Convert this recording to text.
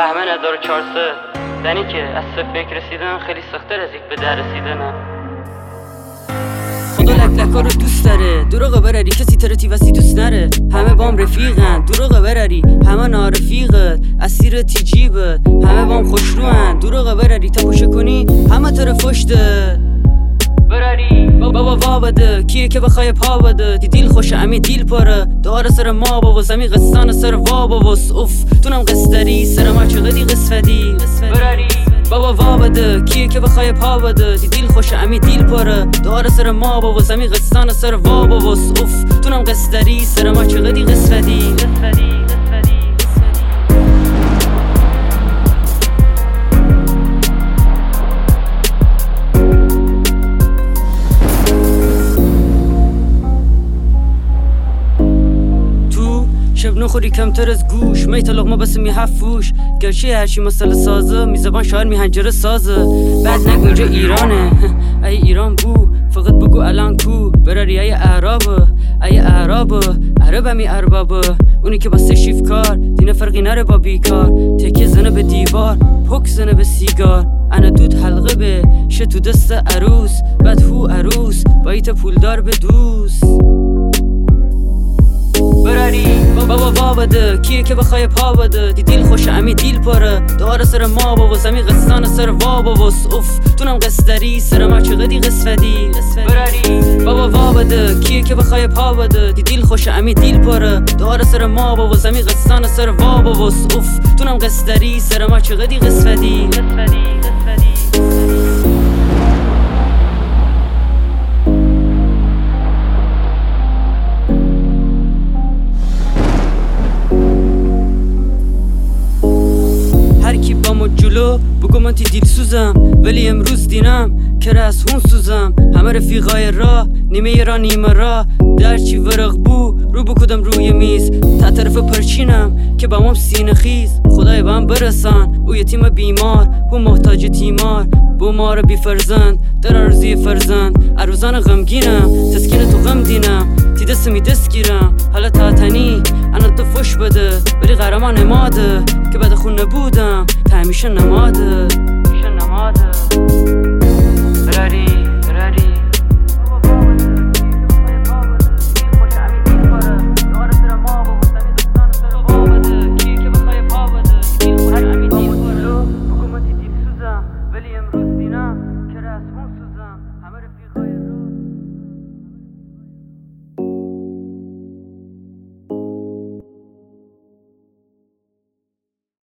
بهمن 1400 زنی که از صفر رسیدن خیلی سخت‌تر از یک به در رسیدنه. خدا لکلکا رو دوست داره، دروغ براری کسی ترتی وسی دوست نره. همه بام رفیقن، دروغ براری همه نارفیقت، اسیر تیجیبت همه بام خوشروان. دروغ براری تا پوشه کنی همه تر فشته براری. بابا وا بده کیه که بخوای پا بده، دی دیل خوشه امی دیل پاره داره سر ما بابا زمی قصان سر وا باباس. اوف تونم قصدری سر ما چقدی قصفدی براری. بابا وا بده کیه که بخوای پا بده، دی دیل خوشه امی دیل پاره داره سر ما بابا زمی قصان سر وا باباس. اوف تونم قصدری سر ما چقدی قصفدی. شب نخوری کمتر از گوش میت لقمه بس می حفوش گرچه هرچی مسئله سازه می زبان شاعر می هنجره سازه. بعد نگو اینجا ایرانه ای ایران بو فقط بگو الان کو براری ای اعرابه ای اعرابه عربه می اربابه اونی که با سشیف کار دینه فرقی نره با بیکار. تکه زنه به دیوار پک زنه به سیگار انا دود حلقه به شه تو دست عروس بعد هو عروس بایت پولدار به دوست براری. بابا وا بده کیه که بخوای پا بده، دی دیل خوشه امی دیل پاره داره سر ما بابا زمی قصان سر وا باباس. اوف تونم قصدری سر ما چقدی قصفدی براری. بابا وا بده کیه که بخوای پا بده، دی دیل خوشه امی دیل پاره داره سر ما بابا زمی قصان سر وا باباس. اوف تونم قصدری سر ما چقدی قصفدی. هرکی با ما جلو بگو من تی دیل سوزم، ولی امروز دینم که از هون سوزم. همه رفیقای را نیمه را نیمه را در چی ورق بو رو بکدم روی میز تا طرف پرچینم که با مام سینه خیز. خدای با هم برسان او یتیم بیمار او محتاج تیمار بو مار بی فرزند در عرضی فرزند. عروزان غمگینم تسکین تو غم دینم تی دست می دست گیرم حالا تا تنی انا تو فش بده ولی قهرمان نماده که بعد خون نبودم تا همیشه نماده براری.